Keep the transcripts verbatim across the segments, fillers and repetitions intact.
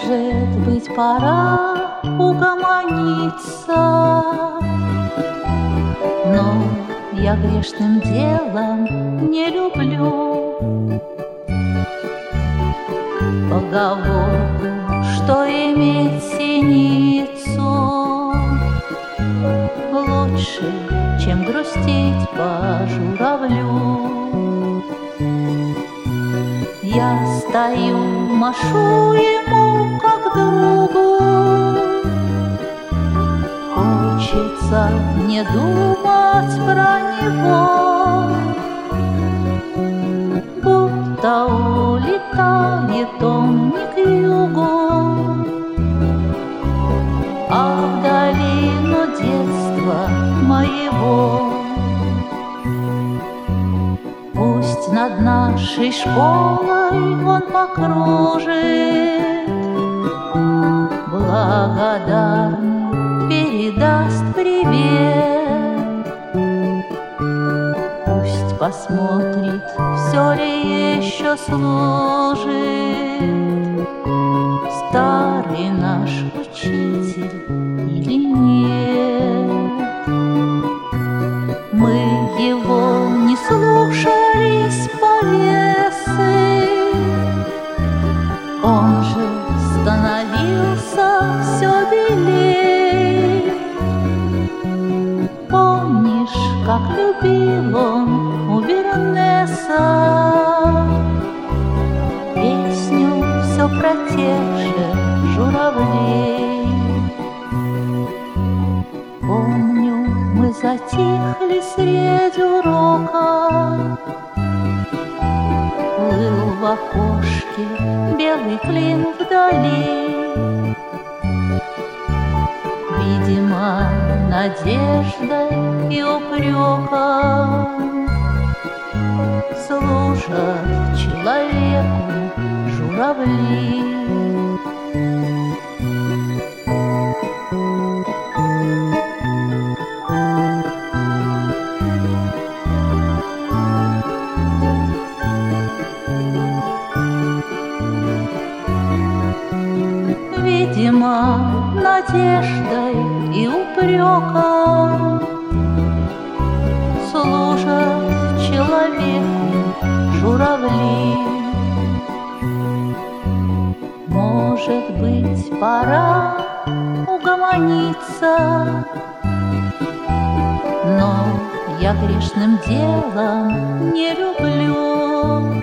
Может быть, пора угомониться, но я грешным делом не люблю поговорку, что иметь синицу лучше, чем грустить по журавлю. Я стою, машу ему как другу, хочется не думать про него, будто улетает он не к югу, а в долину детства моего. Пусть над нашей школой он покружит, благодарный передаст привет. Пусть посмотрит, все ли еще служит старый наш учитель или нет. Мы его не слушались повесы, он же становился все белей. Помнишь, как любил он у Бернеса песню все про тех же журавлей? Помню, мы затихли средь урока, плыл в окошке белый клин вдали. Видимо, надеждой и упреком служат человеку журавли. Видимо, надеждой и упреком служат человеку журавли. Может быть, пора угомониться, но я грешным делом не люблю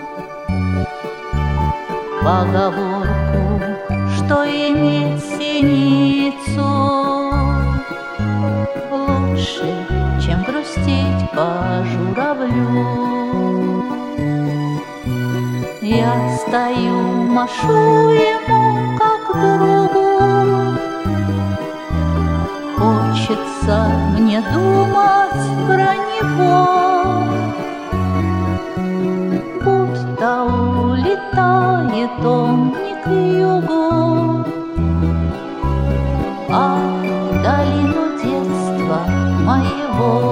поговорку, что иметь синицу лучше, чем грустить по журавлю. Я стою, машу ему как другу, хочется мне думать про него, будто улетает он не к югу, а в долину детства моего.